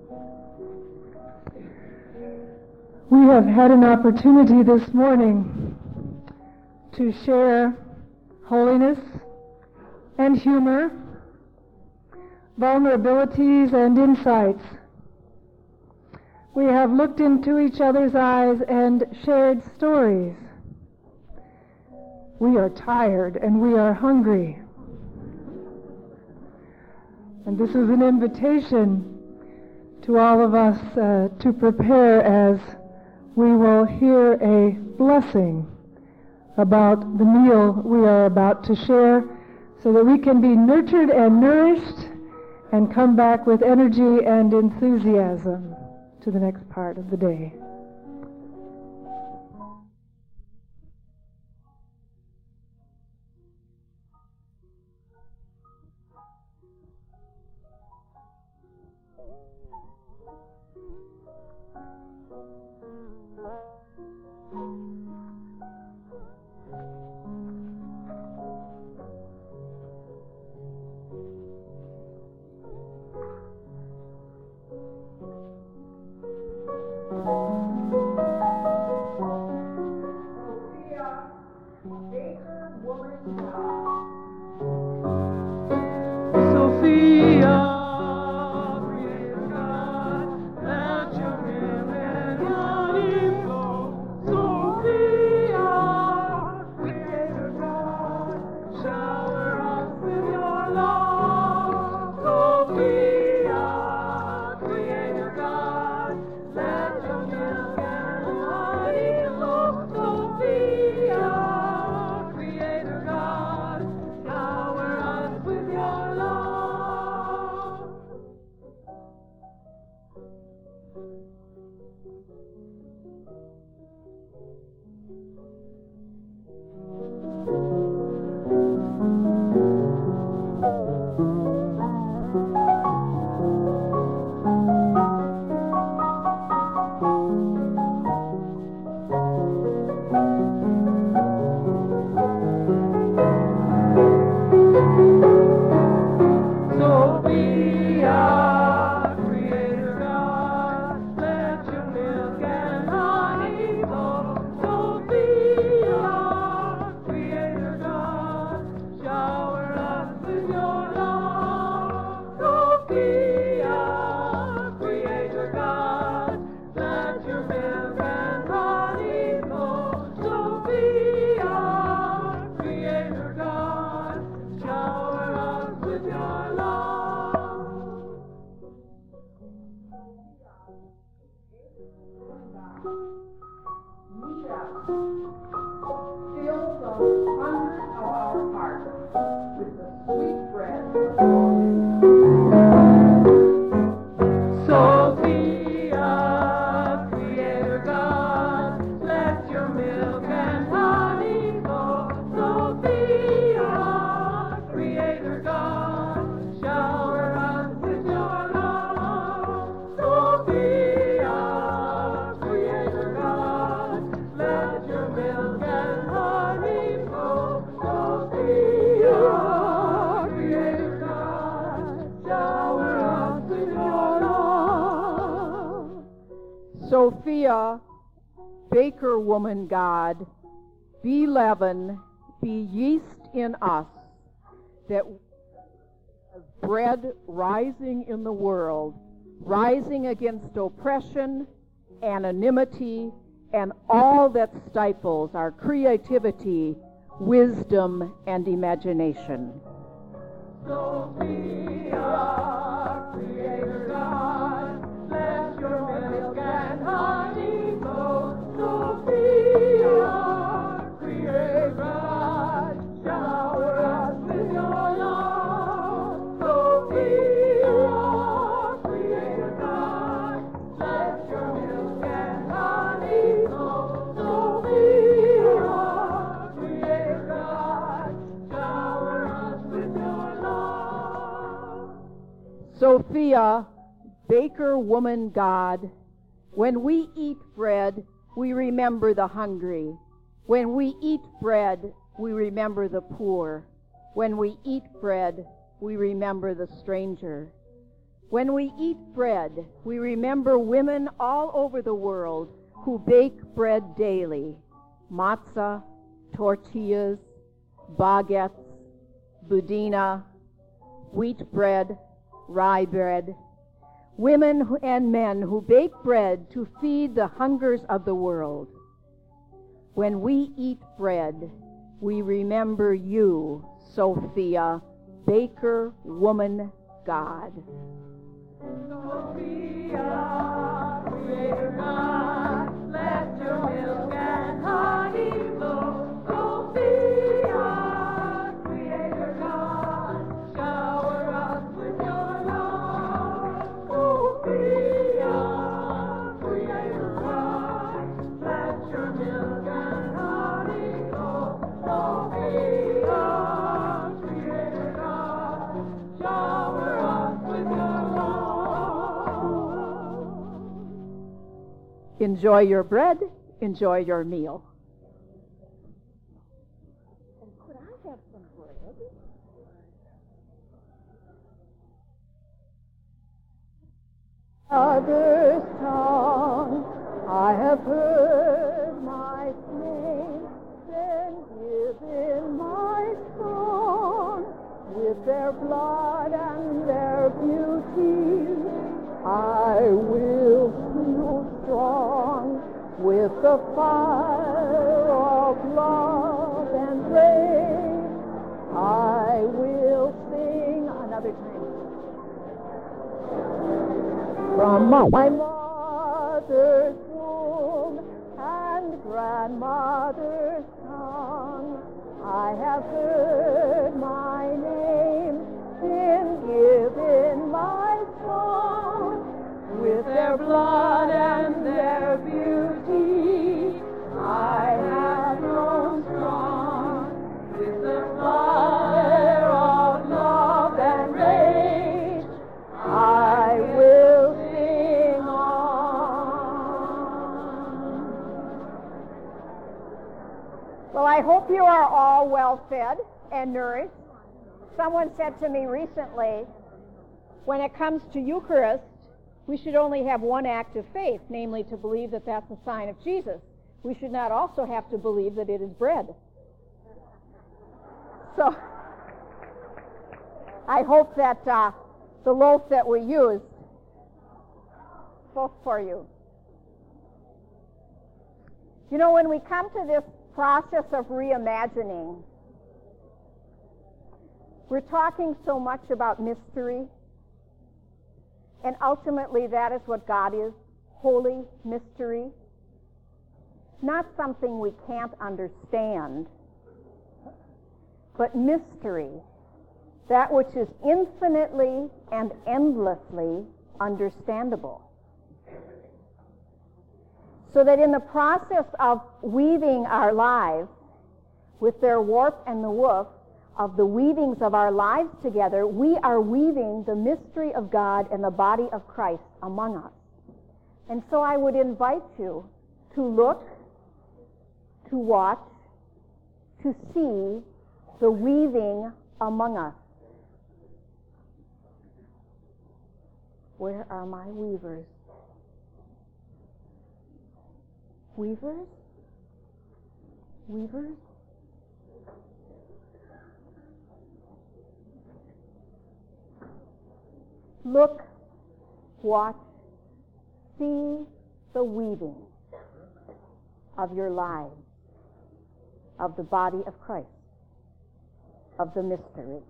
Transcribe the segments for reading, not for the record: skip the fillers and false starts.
We have had an opportunity this morning to share holiness and humor, vulnerabilities and insights. We have looked into each other's eyes and shared stories. We are tired and we are hungry. And this is an invitation to all of us to prepare as we will hear a blessing about the meal we are about to share so that we can be nurtured and nourished and come back with energy and enthusiasm to the next part of the day. Sophia, baker woman God, be leaven, be yeast in us, that as bread rising in the world, rising against oppression, anonymity, and all that stifles our creativity, wisdom, and imagination. Sophia, Creator God, let your milk and honey flow. Sophia, Creator God, shower us with your love. Sophia, Creator God, let your milk and honey flow. Sophia, Creator God, shower us with your love. Sophia, baker woman God, when we eat bread, we remember the hungry. When we eat bread, we remember the poor. When we eat bread, we remember the stranger. When we eat bread, we remember women all over the world who bake bread daily. Matzah, tortillas, baguettes, budina, wheat bread, rye bread. Women and men who bake bread to feed the hungers of the world. When we eat bread, we remember you, Sophia, baker, woman, God. Sophia, Creator God, let your milk and honey flow. Sophia, Creator God, shower us with your love. Sophia, Creator God, let your milk and honey flow. Sophia, Creator God, shower us with your love. Enjoy your bread, enjoy your meal. And could I have some bread? Other song, I have heard my name, then given my song. With their blood and their beauty, I will feel strong. With the fire of love and grace, I will sing another time. From my mother's womb and grandmother's tongue, I have heard my name, been given my song. With their blood and their beauty, I have grown strong. With the fire of love and rage, I will sing on. Well, I hope you are all well fed and nourished. Someone said to me recently, when it comes to Eucharist, we should only have one act of faith, namely to believe that that's a sign of Jesus. We should not also have to believe that it is bread. So, I hope that the loaf that we use both for you. You know, when we come to this process of reimagining, we're talking so much about mystery, and ultimately that is what God is, holy mystery. Not something we can't understand, but mystery, that which is infinitely and endlessly understandable. So that in the process of weaving our lives, with their warp and the woof, of the weavings of our lives together, we are weaving the mystery of God and the body of Christ among us. And so I would invite you to look, to watch, to see the weaving among us. Where are my weavers? Weavers? Weavers? Look, watch, see the weaving of your lives, of the body of Christ, of the mystery.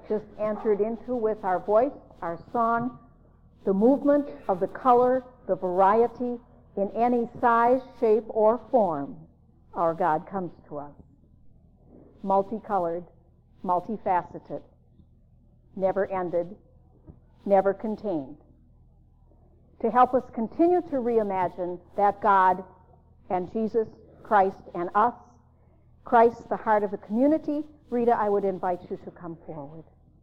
just entered into with our voice, our song, the movement of the color, the variety, in any size, shape, or form, our God comes to us. Multicolored, multifaceted, never ended, never contained. To help us continue to reimagine that God and Jesus, Christ and us, Christ, the heart of the community, Rita, I would invite you to come forward.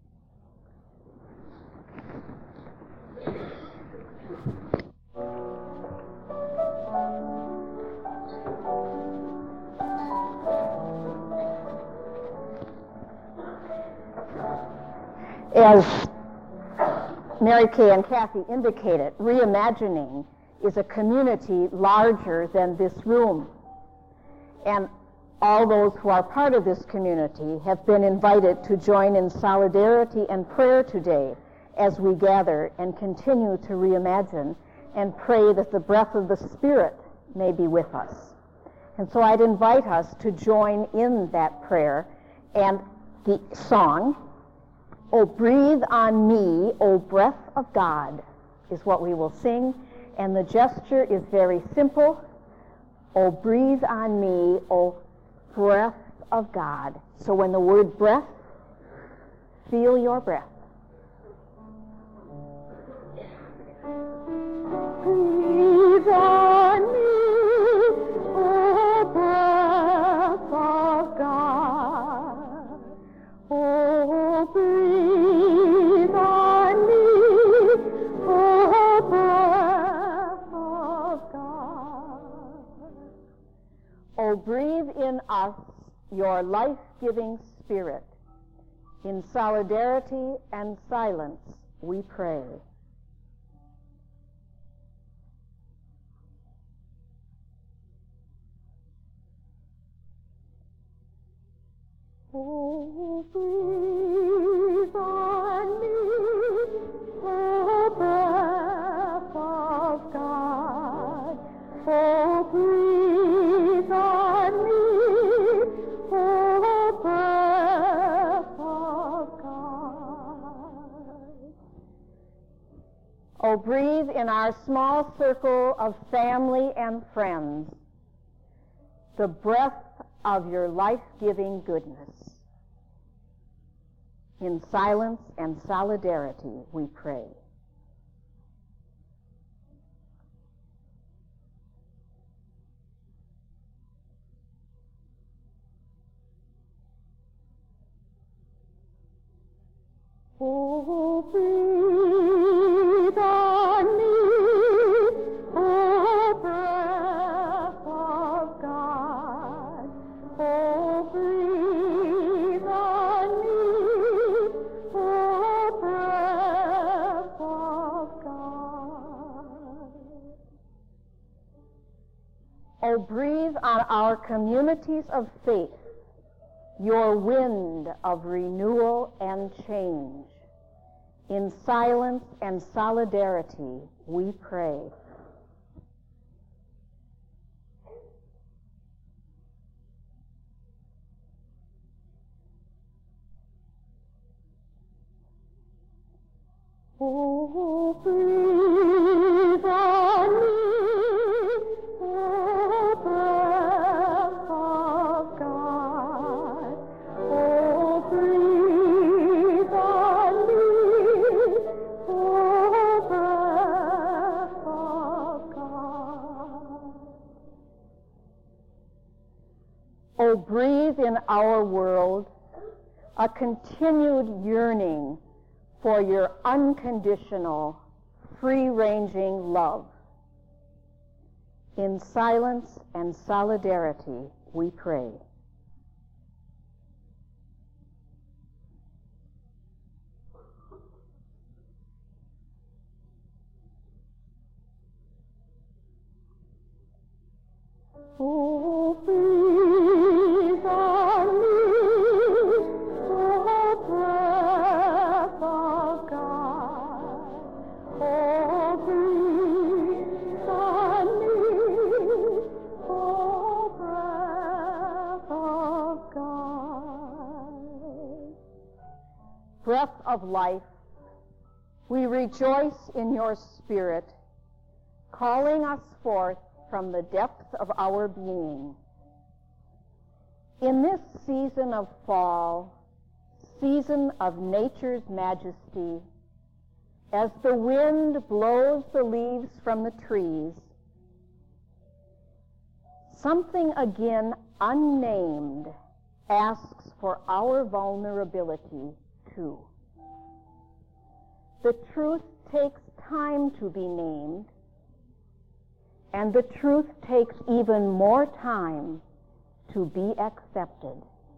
As Mary Kay and Kathy indicated, reimagining is a community larger than this room. And all those who are part of this community have been invited to join in solidarity and prayer today as we gather and continue to reimagine and pray that the breath of the Spirit may be with us. And so I'd invite us to join in that prayer, and the song, "Oh, breathe on me, O breath of God," is what we will sing, and the gesture is very simple. Oh, breathe on me, O breath of God. So when the word breath, feel your breath. Breathe on me, O breath of God. Oh, breathe on me, O breath of God. Oh, breathe in us your life-giving Spirit. In solidarity and silence we pray. Oh, breathe on me, O breath of God. Oh, breathe on me, O breath of God. Oh, breathe in our small circle of family and friends the breath of your life-giving goodness. In silence and solidarity we pray. Oh, breathe on me, O breath of God. Oh, breathe on me, O breath of God. Oh, breathe on our communities of faith your wind of renewal and change. In silence and solidarity we pray. Oh, breathe on me, O breath of God. Oh, breathe on me, O breath of God. Oh, breathe in our world a continued yearning for your unconditional, free-ranging love. In silence and solidarity we pray. Oh, breathe on me, O breath of God. Oh, breathe on me, O breath of God. breath of life, we rejoice in your Spirit, calling us forth from the depths of our being. In this season of fall, season of nature's majesty, as the wind blows the leaves from the trees, something again unnamed asks for our vulnerability too. The truth takes time to be named, and the truth takes even more time to be accepted.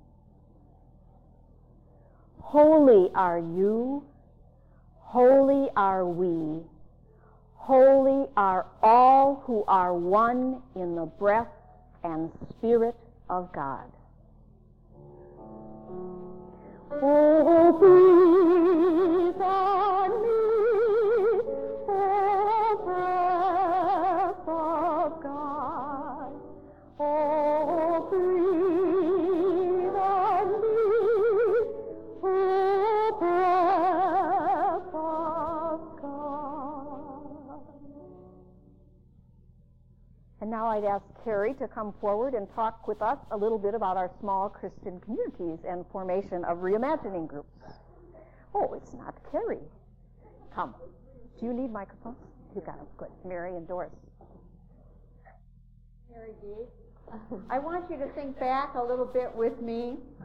Holy are you, holy are we, holy are all who are one in the breath and Spirit of God. Oh, breathe on me, oh, breath of God. Oh, breathe on me, oh, breath of God. And now I'd ask Carrie to come forward and talk with us a little bit about our small Christian communities and formation of reimagining groups. Oh, it's not Carrie. Come. Do you need microphones? You got them. Good. Mary and Doris. Mary G. I want you to think back a little bit with me